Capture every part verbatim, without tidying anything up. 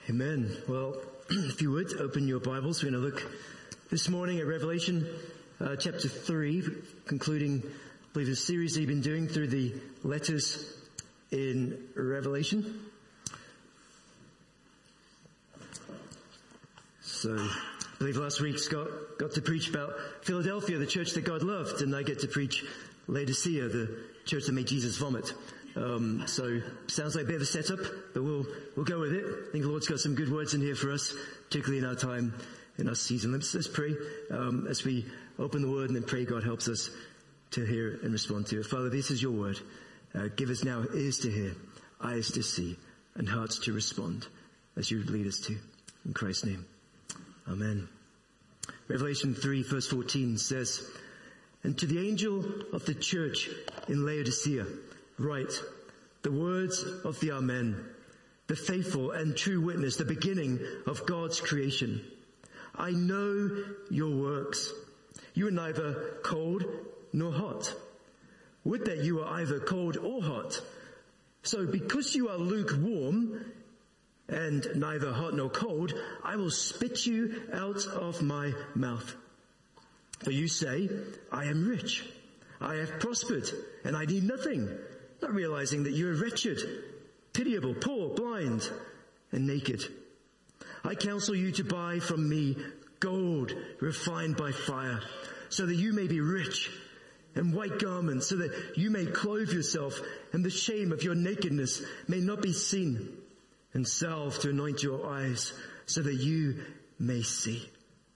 Amen. Well, if you would, open your Bibles. We're going to look this morning at Revelation uh, chapter three, concluding, I believe, the series that you've been doing through the letters in Revelation. So, I believe last week Scott got to preach about Philadelphia, the church that God loved, and I get to preach Laodicea, the church that made Jesus vomit. Um, so, sounds like a bit of a setup, but we'll we'll go with it. I think the Lord's got some good words in here for us, particularly in our time, in our season. Let's, let's pray um, as we open the Word and then pray God helps us to hear and respond to it. Father, this is your Word. Uh, give us now ears to hear, eyes to see, and hearts to respond as you lead us to. In Christ's name, Amen. Revelation three verse fourteen says, "And to the angel of the church in Laodicea write, the words of the Amen, the faithful and true witness, the beginning of God's creation. I know your works. You are neither cold nor hot. Would that you were either cold or hot. So because you are lukewarm and neither hot nor cold, I will spit you out of my mouth. For you say, I am rich. I have prospered and I need nothing, not realizing that you are wretched, pitiable, poor, blind, and naked. I counsel you to buy from me gold refined by fire, so that you may be rich, and white garments, so that you may clothe yourself, and the shame of your nakedness may not be seen, and salve to anoint your eyes, so that you may see.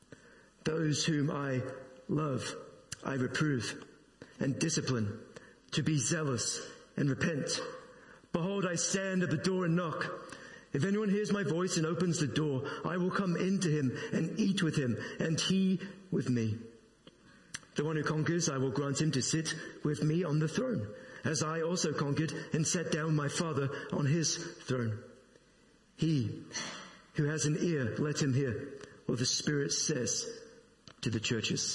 Those whom I love, I reprove and discipline, to be zealous and repent. Behold, I stand at the door and knock. If anyone hears my voice and opens the door, I will come into him and eat with him, and he with me. The one who conquers, I will grant him to sit with me on the throne, as I also conquered and sat down with my Father on his throne. He who has an ear, let him hear what the Spirit says to the churches."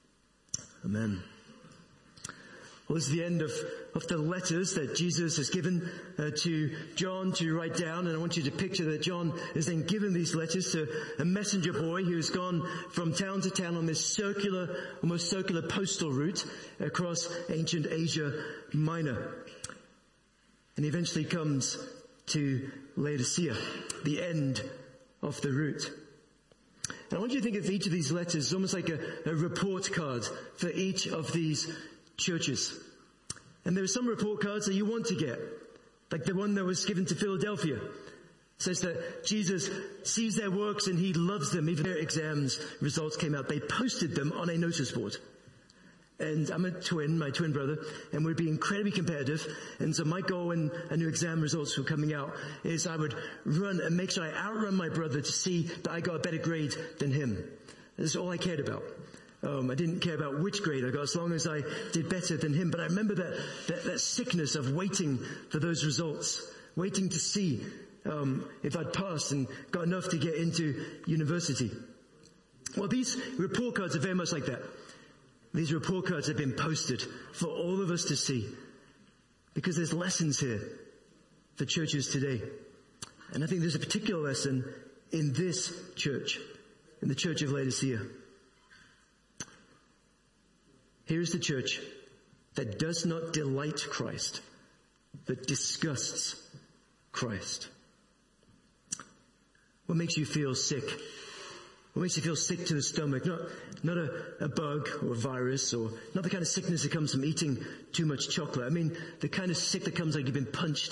Amen. Well, this is the end of, of the letters that Jesus has given uh, to John to write down. And I want you to picture that John has then given these letters to a messenger boy who has gone from town to town on this circular, almost circular postal route across ancient Asia Minor. And he eventually comes to Laodicea, the end of the route. And I want you to think of each of these letters as almost like a, a report card for each of these churches. And there are some report cards that you want to get, like the one that was given to Philadelphia. It says that Jesus sees their works and he loves them. Even their exams results came out, they posted them on a notice board. And I'm a twin, my twin brother, and we'd be incredibly competitive. And so my goal when a new exam results were coming out is I would run and make sure I outrun my brother to see that I got a better grade than him. That's all I cared about. Um, I didn't care about which grade I got as long as I did better than him. But I remember that, that, that sickness of waiting for those results, waiting to see um, if I'd passed and got enough to get into university. Well, these report cards are very much like that. These report cards have been posted for all of us to see because there's lessons here for churches today. And I think there's a particular lesson in this church, in the church of Laodicea. Here is the church that does not delight Christ, but disgusts Christ. What makes you feel sick? What makes you feel sick to the stomach? Not, not a, a bug or a virus, or not the kind of sickness that comes from eating too much chocolate. I mean, the kind of sick that comes like you've been punched.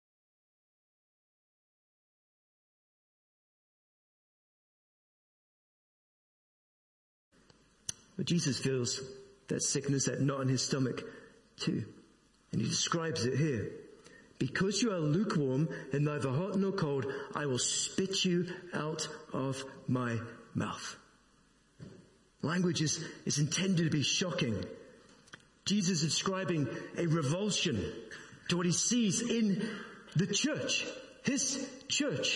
But Jesus feels that sickness, that knot in his stomach too. And he describes it here. Because you are lukewarm and neither hot nor cold, I will spit you out of my mouth. Language is, is intended to be shocking. Jesus is describing a revulsion to what he sees in the church, his church.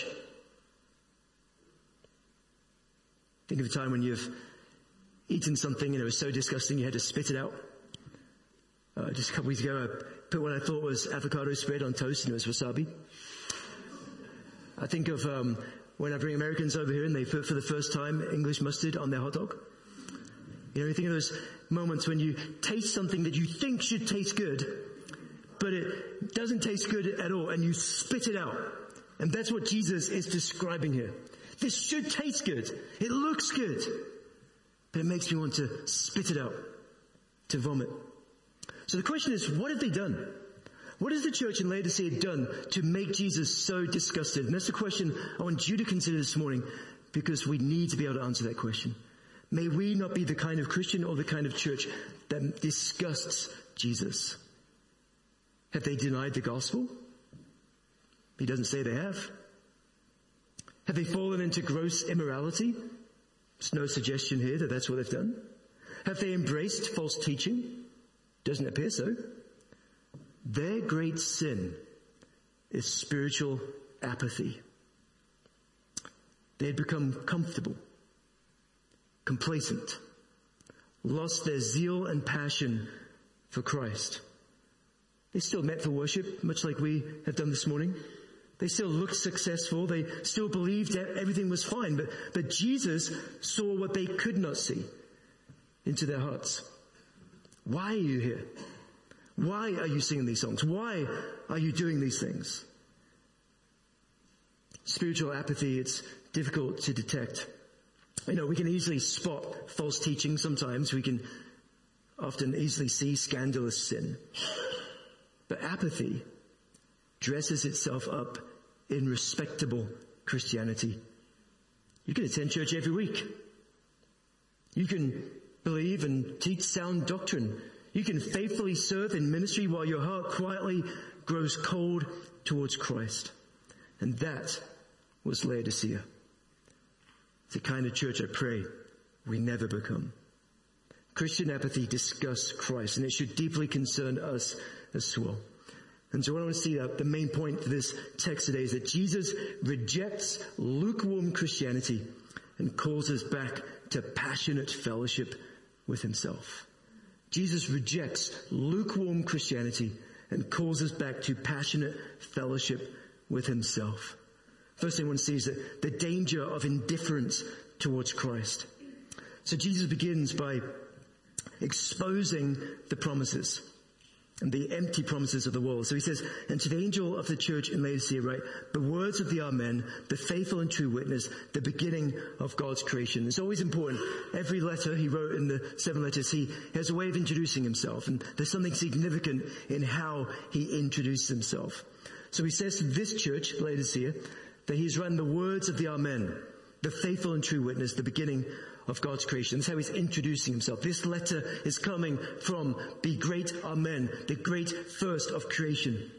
Think of a time when you've eaten something and it was so disgusting you had to spit it out. Uh, just a couple weeks ago, I put what I thought was avocado spread on toast and it was wasabi. I think of um, when I bring Americans over here and they put for the first time English mustard on their hot dog? You know, you think of those moments when you taste something that you think should taste good, but it doesn't taste good at all, and you spit it out. And that's what Jesus is describing here. This should taste good. It looks good. But it makes me want to spit it out, to vomit. So the question is, what have they done? What has the church in Laodicea done to make Jesus so disgusted? And that's the question I want you to consider this morning, because we need to be able to answer that question. May we not be the kind of Christian or the kind of church that disgusts Jesus. Have they denied the gospel? He doesn't say they have. Have they fallen into gross immorality? There's no suggestion here that that's what they've done. Have they embraced false teaching? Doesn't appear so. Their great sin is spiritual apathy. They had become comfortable, complacent, lost their zeal and passion for Christ. They still met for worship, much like we have done this morning. They still looked successful. They still believed that everything was fine. But, but Jesus saw what they could not see into their hearts. Why are you here? Why are you singing these songs? Why are you doing these things? Spiritual apathy, it's difficult to detect. You know, we can easily spot false teaching sometimes. We can often easily see scandalous sin. But apathy dresses itself up in respectable Christianity. You can attend church every week. You can believe and teach sound doctrine. You can faithfully serve in ministry while your heart quietly grows cold towards Christ. And that was Laodicea. It's the kind of church I pray we never become. Christian apathy disgusts Christ, and it should deeply concern us as well. And so what I want to see, that the main point for this text today is that Jesus rejects lukewarm Christianity and calls us back to passionate fellowship with himself. Jesus rejects lukewarm Christianity and calls us back to passionate fellowship with himself. First thing I want to see is that the danger of indifference towards Christ. So Jesus begins by exposing the promises and the empty promises of the world. So he says, and to the angel of the church in Laodicea write, the words of the Amen, the faithful and true witness, the beginning of God's creation. It's always important. Every letter he wrote in the seven letters, he has a way of introducing himself. And there's something significant in how he introduces himself. So he says to this church, Laodicea, that he's written the words of the Amen, the faithful and true witness, the beginning of God's creation. That's how he's introducing himself. This letter is coming from the great Amen, the great first of creation.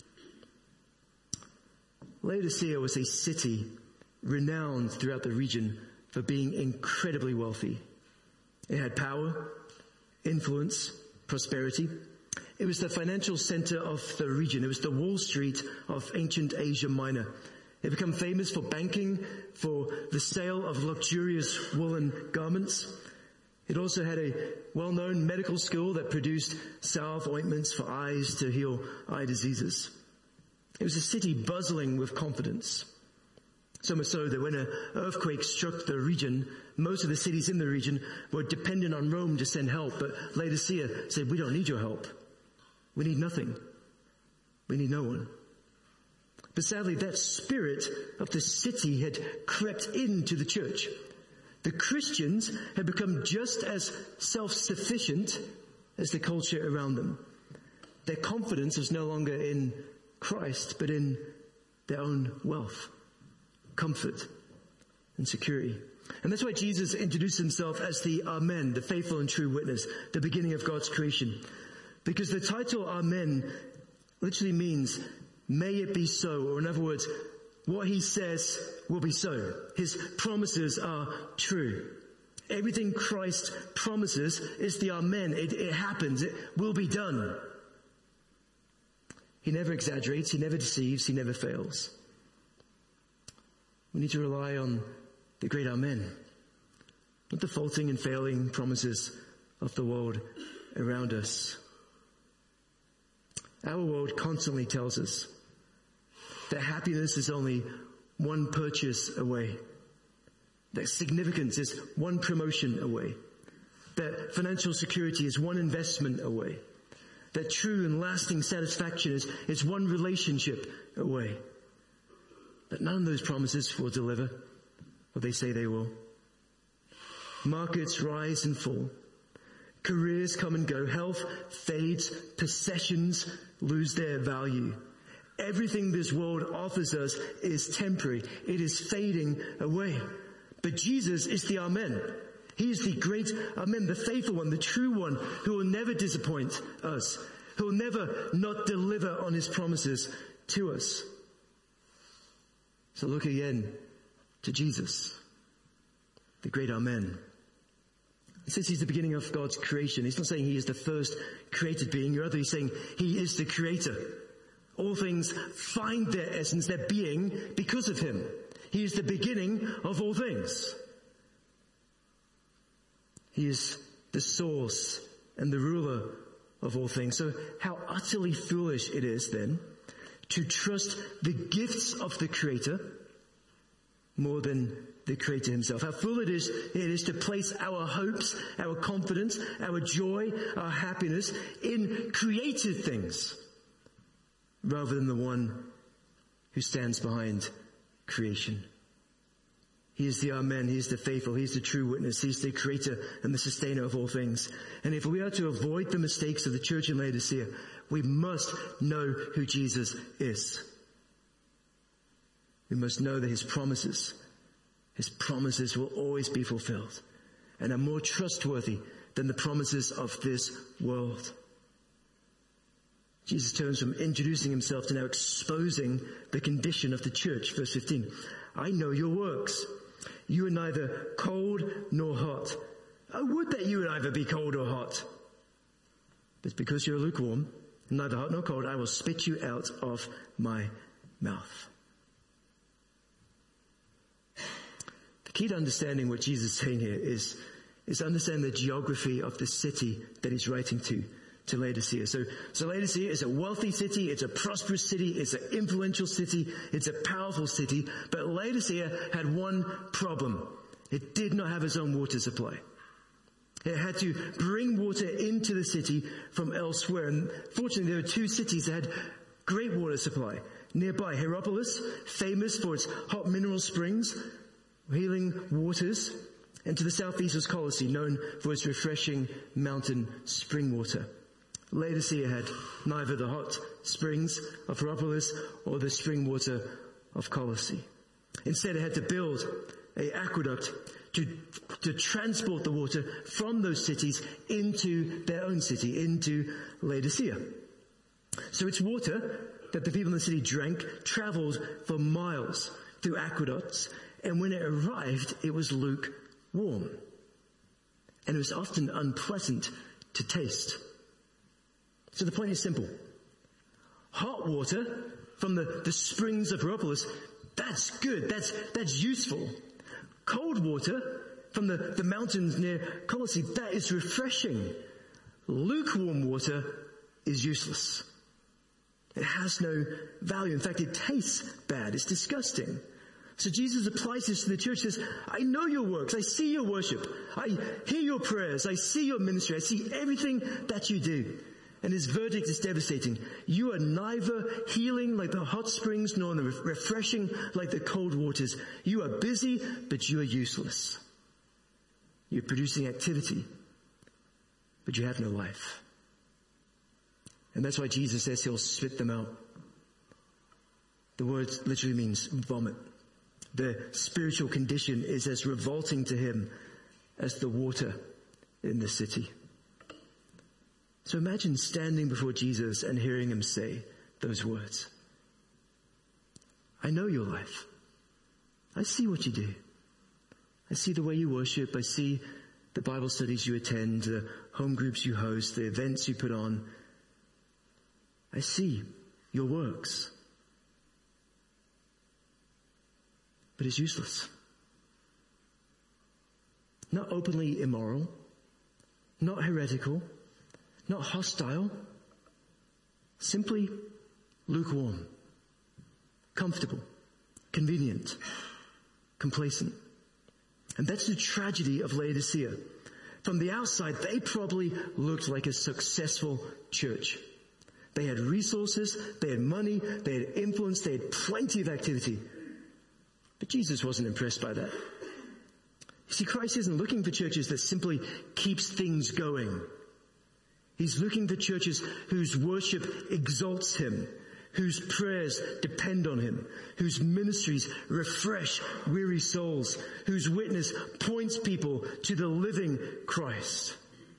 Laodicea was a city renowned throughout the region for being incredibly wealthy. It had power, influence, prosperity. It was the financial center of the region. It was the Wall Street of ancient Asia Minor. It became famous for banking, for the sale of luxurious woolen garments. It also had a well-known medical school that produced salve ointments for eyes to heal eye diseases. It was a city bustling with confidence. So much so that when an earthquake struck the region, most of the cities in the region were dependent on Rome to send help. But Laodicea said, we don't need your help. We need nothing. We need no one. But sadly, that spirit of the city had crept into the church. The Christians had become just as self-sufficient as the culture around them. Their confidence was no longer in Christ, but in their own wealth, comfort, and security. And that's why Jesus introduced himself as the Amen, the faithful and true witness, the beginning of God's creation. Because the title Amen literally means, may it be so, or in other words, what he says will be so. His promises are true. Everything Christ promises is the Amen. It, it happens. It will be done. He never exaggerates. He never deceives. He never fails. We need to rely on the great Amen, not the faulting and failing promises of the world around us. Our world constantly tells us that happiness is only one purchase away. That significance is one promotion away. That financial security is one investment away. That true and lasting satisfaction is, is one relationship away. But none of those promises will deliver what they say they will. Markets rise and fall. Careers come and go. Health fades. Possessions lose their value. Everything this world offers us is temporary. It is fading away. But Jesus is the Amen. He is the great Amen, the faithful one, the true one, who will never disappoint us, who will never not deliver on his promises to us. So look again to Jesus, the great Amen. He says he's the beginning of God's creation. He's not saying he is the first created being. Rather, he's saying he is the creator. All things find their essence, their being, because of him. He is the beginning of all things. He is the source and the ruler of all things. So how utterly foolish it is then to trust the gifts of the Creator more than the Creator himself. How foolish it is, it is to place our hopes, our confidence, our joy, our happiness in created things rather than the one who stands behind creation. He is the Amen. He is the faithful. He is the true witness. He is the creator and the sustainer of all things. And if we are to avoid the mistakes of the church in Laodicea, we must know who Jesus is. We must know that his promises, his promises will always be fulfilled and are more trustworthy than the promises of this world. Jesus turns from introducing himself to now exposing the condition of the church. Verse fifteen. I know your works. You are neither cold nor hot. I would that you would either be cold or hot. But because you're lukewarm, neither hot nor cold, I will spit you out of my mouth. The key to understanding what Jesus is saying here is, is understand the geography of the city that he's writing to. to Laodicea. So, so Laodicea is a wealthy city, it's a prosperous city, it's an influential city, it's a powerful city, but Laodicea had one problem. It did not have its own water supply. It had to bring water into the city from elsewhere, and fortunately there were two cities that had great water supply. Nearby, Hierapolis, famous for its hot mineral springs, healing waters, and to the southeast was Colossae, known for its refreshing mountain spring water. Laodicea had neither the hot springs of Hierapolis or the spring water of Colossae. Instead, it had to build an aqueduct to, to transport the water from those cities into their own city, into Laodicea. So its water that the people in the city drank traveled for miles through aqueducts, and when it arrived, it was lukewarm. And it was often unpleasant to taste. So the point is simple. Hot water from the, the springs of Hierapolis, that's good, that's that's useful. Cold water from the, the mountains near Colossae, that is refreshing. Lukewarm water is useless. It has no value. In fact, it tastes bad. It's disgusting. So Jesus applies this to the church, says, I know your works. I see your worship. I hear your prayers. I see your ministry. I see everything that you do. And his verdict is devastating. You are neither healing like the hot springs nor refreshing like the cold waters. You are busy, but you are useless. You're producing activity, but you have no life. And that's why Jesus says he'll spit them out. The word literally means vomit. The spiritual condition is as revolting to him as the water in the city. So imagine standing before Jesus and hearing him say those words. I know your life. I see what you do. I see the way you worship. I see the Bible studies you attend, the home groups you host, the events you put on. I see your works. But it's useless. Not openly immoral, not heretical, not hostile, simply lukewarm, comfortable, convenient, complacent. And that's the tragedy of Laodicea. From the outside, they probably looked like a successful church. They had resources, they had money, they had influence, they had plenty of activity. But Jesus wasn't impressed by that. You see, Christ isn't looking for churches that simply keeps things going. He's looking for churches whose worship exalts him, whose prayers depend on him, whose ministries refresh weary souls, whose witness points people to the living Christ.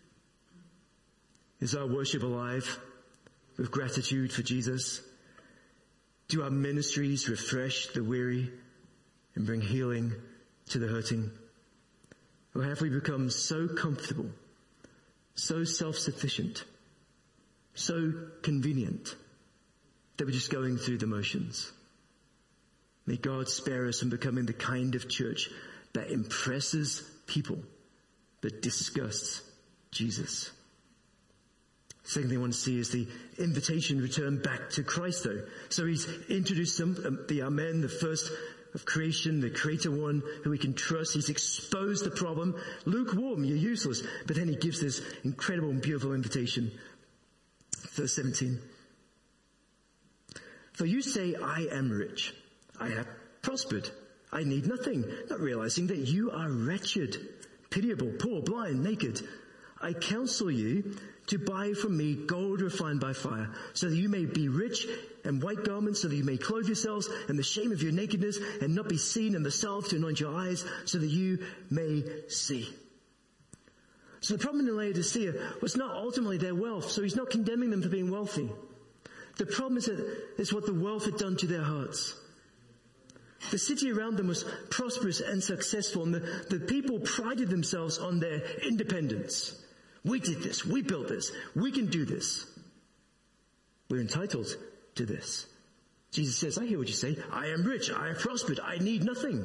Is our worship alive with gratitude for Jesus? Do our ministries refresh the weary and bring healing to the hurting? Or have we become so comfortable, so self-sufficient, so convenient that we're just going through the motions? May God spare us from becoming the kind of church that impresses people but disgusts Jesus. Second thing I want to see is the invitation return back to Christ, though. So he's introduced them, um, the Amen, the first of creation, the creator one who we can trust. He's exposed the problem. Lukewarm, you're useless. But then he gives this incredible and beautiful invitation. Verse seventeen. For you say, I am rich. I have prospered. I need nothing. Not realizing that you are wretched, pitiable, poor, blind, naked. I counsel you to buy from me gold refined by fire, so that you may be rich, and white garments, so that you may clothe yourselves, and the shame of your nakedness, and not be seen, and the salve to anoint your eyes, so that you may see. So the problem in Laodicea was not ultimately their wealth, so he's not condemning them for being wealthy. The problem is, that, is what the wealth had done to their hearts. The city around them was prosperous and successful, and the, the people prided themselves on their independence. We did this. We built this. We can do this. We're entitled to this. Jesus says, I hear what you say. I am rich. I have prospered. I need nothing.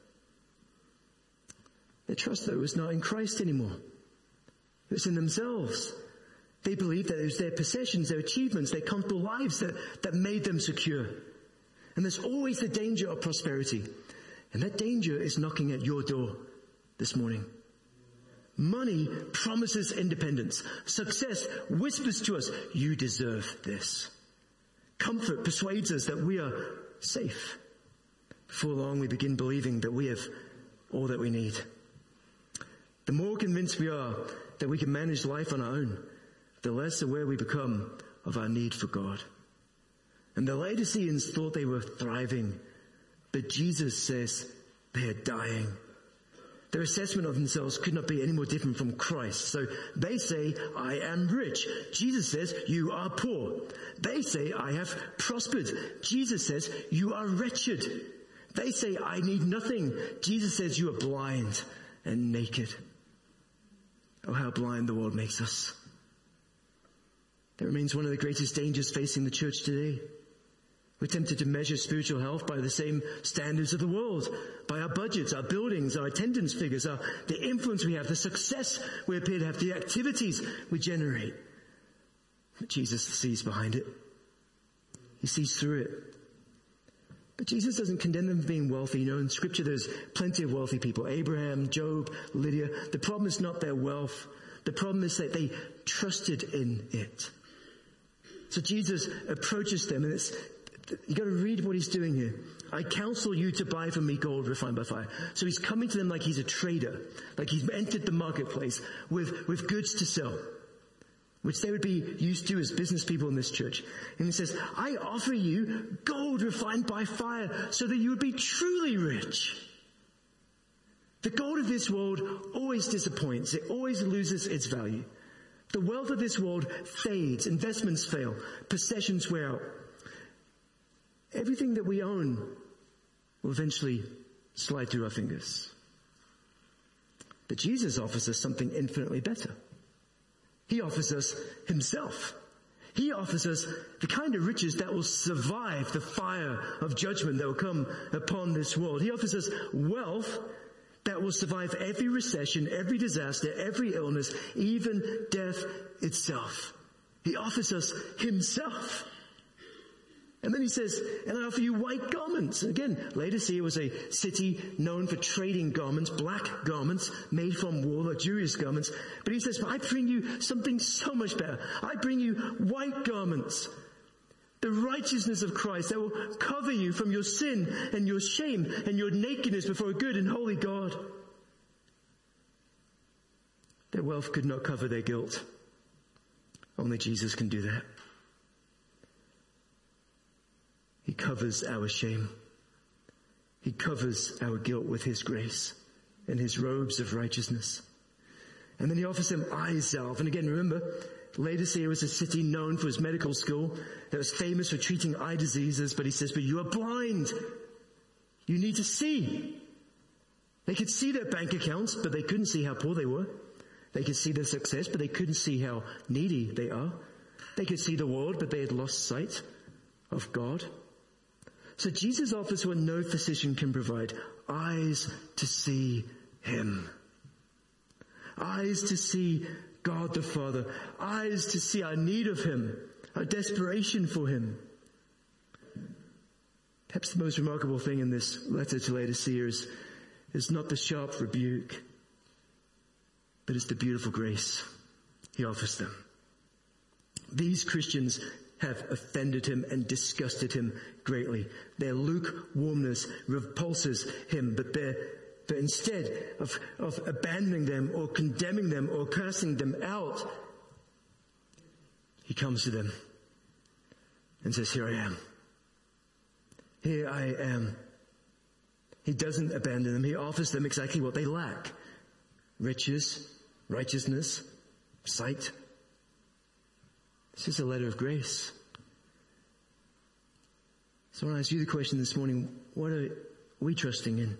Their trust, though, was not in Christ anymore. It was in themselves. They believed that it was their possessions, their achievements, their comfortable lives that, that made them secure. And there's always the danger of prosperity. And that danger is knocking at your door this morning. Money promises independence. Success whispers to us, you deserve this. Comfort persuades us that we are safe. Before long, we begin believing that we have all that we need. The more convinced we are that we can manage life on our own, the less aware we become of our need for God. And the Laodiceans thought they were thriving, but Jesus says they are dying. Their assessment of themselves could not be any more different from Christ. So they say, I am rich. Jesus says, you are poor. They say, I have prospered. Jesus says, you are wretched. They say, I need nothing. Jesus says, you are blind and naked. Oh, how blind the world makes us. That remains one of the greatest dangers facing the church today. We're tempted to measure spiritual health by the same standards of the world, by our budgets, our buildings, our attendance figures, our, the influence we have, the success we appear to have, the activities we generate. But Jesus sees behind it. He sees through it. But Jesus doesn't condemn them for being wealthy. You know, in Scripture there's plenty of wealthy people. Abraham, Job, Lydia. The problem is not their wealth. The problem is that they trusted in it. So Jesus approaches them, and it's you got to read what he's doing here. I counsel you to buy from me gold refined by fire. So he's coming to them like he's a trader, like he's entered the marketplace with, with goods to sell, which they would be used to as business people in this church. And he says, I offer you gold refined by fire so that you would be truly rich. The gold of this world always disappoints. It always loses its value. The wealth of this world fades. Investments fail. Possessions wear out. Everything that we own will eventually slide through our fingers. But Jesus offers us something infinitely better. He offers us himself. He offers us the kind of riches that will survive the fire of judgment that will come upon this world. He offers us wealth that will survive every recession, every disaster, every illness, even death itself. He offers us himself. And then he says, and I offer you white garments. And again, Laodicea was a city known for trading garments, black garments made from wool, luxurious garments. But he says, but I bring you something so much better. I bring you white garments. The righteousness of Christ that will cover you from your sin and your shame and your nakedness before a good and holy God. Their wealth could not cover their guilt. Only Jesus can do that. He covers our shame. He covers our guilt with his grace and his robes of righteousness. And then he offers them eye salve. And again, remember, Laodicea was a city known for its medical school that was famous for treating eye diseases. But he says, but you are blind. You need to see. They could see their bank accounts, but they couldn't see how poor they were. They could see their success, but they couldn't see how needy they are. They could see the world, but they had lost sight of God. So Jesus offers what no physician can provide. Eyes to see him. Eyes to see God the Father. Eyes to see our need of him. Our desperation for him. Perhaps the most remarkable thing in this letter to Laodicea is, is not the sharp rebuke, but it's the beautiful grace he offers them. These Christians have offended him and disgusted him greatly. Their lukewarmness repulses him, but they're, but instead of, of abandoning them or condemning them or casting them out, he comes to them and says, here I am. Here I am. He doesn't abandon them. He offers them exactly what they lack. Riches, righteousness, sight. This is a letter of grace. So I want to ask you the question this morning, what are we trusting in?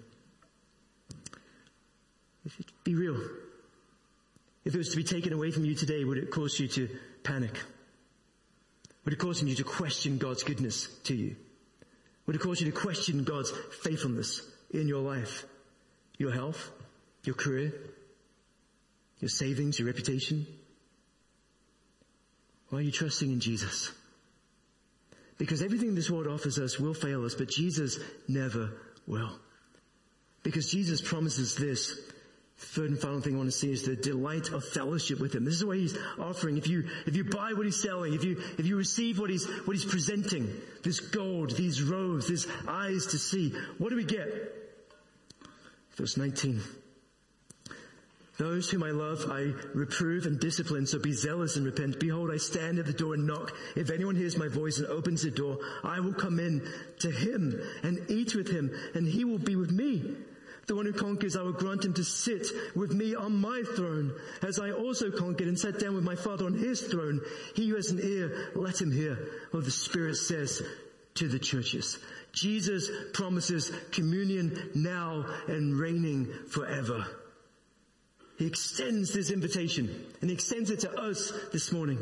If it, be real. If it was to be taken away from you today, would it cause you to panic? Would it cause you to question God's goodness to you? Would it cause you to question God's faithfulness in your life? Your health? Your career? Your savings? Your reputation? Why are you trusting in Jesus? Because everything this world offers us will fail us, but Jesus never will. Because Jesus promises this. Third and final thing I want to see is the delight of fellowship with him. This is what he's offering. If you, if you buy what he's selling, if you, if you receive what he's, what he's presenting, this gold, these robes, these eyes to see, what do we get? Verse nineteen. Those whom I love, I reprove and discipline, so be zealous and repent. Behold, I stand at the door and knock. If anyone hears my voice and opens the door, I will come in to him and eat with him, and he will be with me. The one who conquers, I will grant him to sit with me on my throne, as I also conquered and sat down with my Father on his throne. He who has an ear, let him hear what the Spirit says to the churches. Jesus promises communion now and reigning forever. He extends this invitation, and he extends it to us this morning.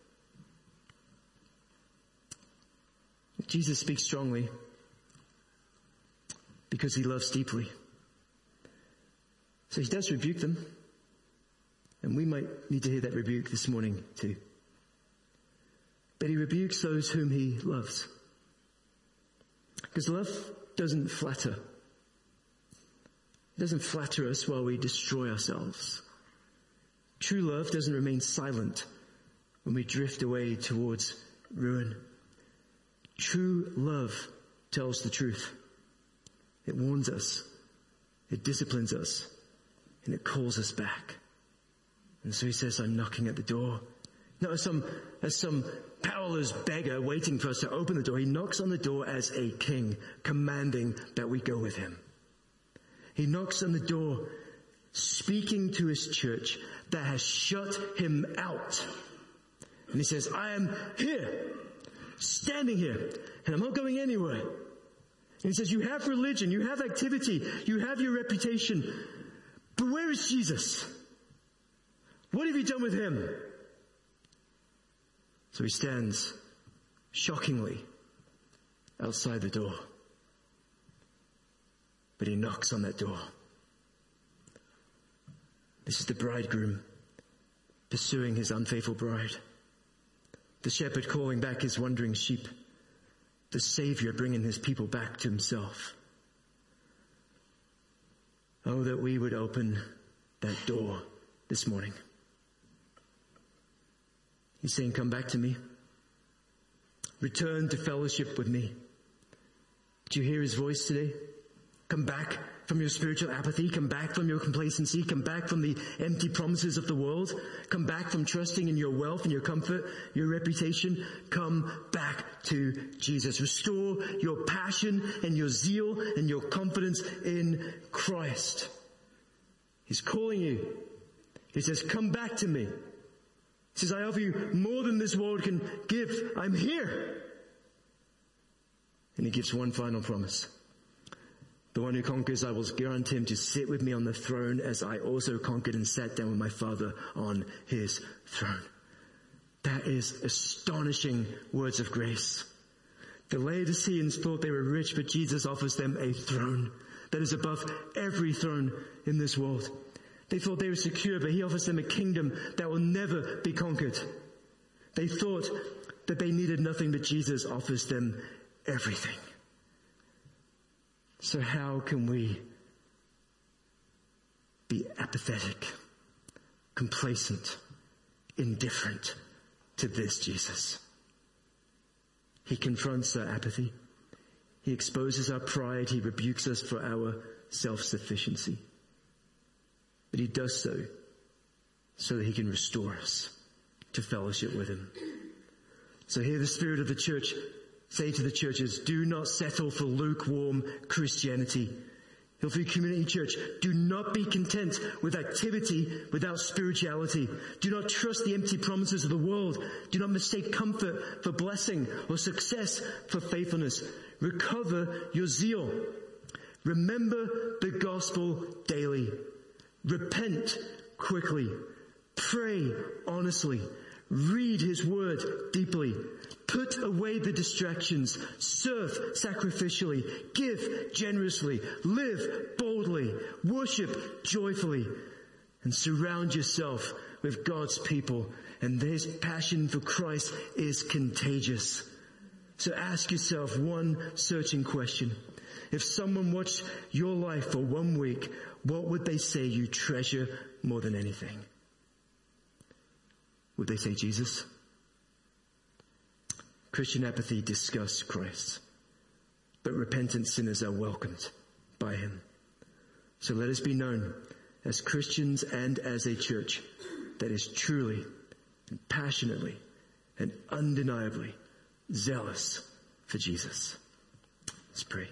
Jesus speaks strongly because he loves deeply. So he does rebuke them, and we might need to hear that rebuke this morning too. But he rebukes those whom he loves. Because love doesn't flatter. It doesn't flatter us while we destroy ourselves. True love doesn't remain silent when we drift away towards ruin. True love tells the truth. It warns us. It disciplines us. And it calls us back. And so he says, I'm knocking at the door. Not as some, as some powerless beggar waiting for us to open the door. He knocks on the door as a king, commanding that we go with him. He knocks on the door, speaking to his church that has shut him out. And he says, I am here, standing here, and I'm not going anywhere. And he says, you have religion, you have activity, you have your reputation, but where is Jesus? What have you done with him? So he stands, shockingly, outside the door. But he knocks on that door. This is the bridegroom pursuing his unfaithful bride. The shepherd calling back his wandering sheep. the Savior bringing his people back to himself. Oh, that we would open that door this morning. He's saying, come back to me. Return to fellowship with me. Did you hear his voice today? Come back from your spiritual apathy. Come back from your complacency. Come back from the empty promises of the world. Come back from trusting in your wealth and your comfort, your reputation. Come back to Jesus. Restore your passion and your zeal and your confidence in Christ. He's calling you. He says, come back to me. He says, I offer you more than this world can give. I'm here. And he gives one final promise. The one who conquers, I will grant him to sit with me on the throne as I also conquered and sat down with my Father on his throne. That is astonishing words of grace. The Laodiceans thought they were rich, but Jesus offers them a throne that is above every throne in this world. They thought they were secure, but he offers them a kingdom that will never be conquered. They thought that they needed nothing, but Jesus offers them everything. So how can we be apathetic, complacent, indifferent to this Jesus? He confronts our apathy. He exposes our pride. He rebukes us for our self-sufficiency. But he does so so that he can restore us to fellowship with him. So hear the Spirit of the church say to the churches, do not settle for lukewarm Christianity. Hillview Community Church, do not be content with activity without spirituality. Do not trust the empty promises of the world. Do not mistake comfort for blessing or success for faithfulness. Recover your zeal. Remember the gospel daily. Repent quickly. Pray honestly. Read his word deeply. Put away the distractions. Serve sacrificially. Give generously. Live boldly. Worship joyfully. And surround yourself with God's people. And his passion for Christ is contagious. So ask yourself one searching question. If someone watched your life for one week, what would they say you treasure more than anything? Would they say Jesus? Christian apathy disgusts Christ, but repentant sinners are welcomed by him. So let us be known as Christians and as a church that is truly and passionately and undeniably zealous for Jesus. Let's pray.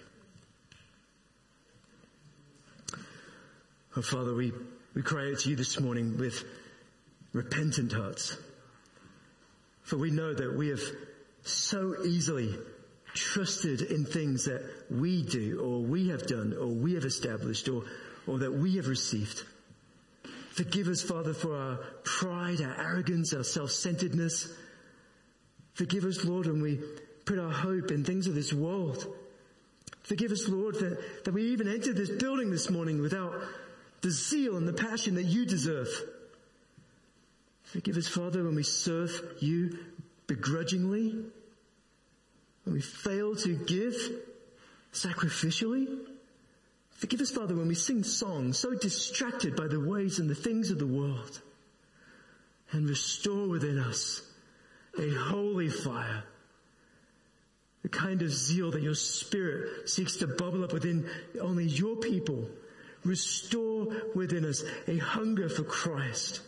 Oh, Father, we, we cry out to you this morning with repentant hearts. For we know that we have so easily trusted in things that we do or we have done or we have established or, or that we have received. Forgive us, Father, for our pride, our arrogance, our self-centeredness. Forgive us, Lord, when we put our hope in things of this world. Forgive us, Lord, that, that we even entered this building this morning without the zeal and the passion that you deserve. Forgive us, Father, when we serve you begrudgingly, when we fail to give sacrificially. Forgive us, Father, when we sing songs so distracted by the ways and the things of the world. And restore within us a holy fire, the kind of zeal that your Spirit seeks to bubble up within only your people. Restore within us a hunger for Christ.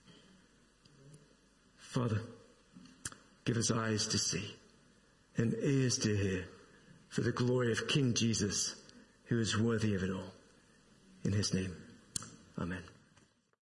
Father, give us eyes to see and ears to hear for the glory of King Jesus, who is worthy of it all. In his name, amen.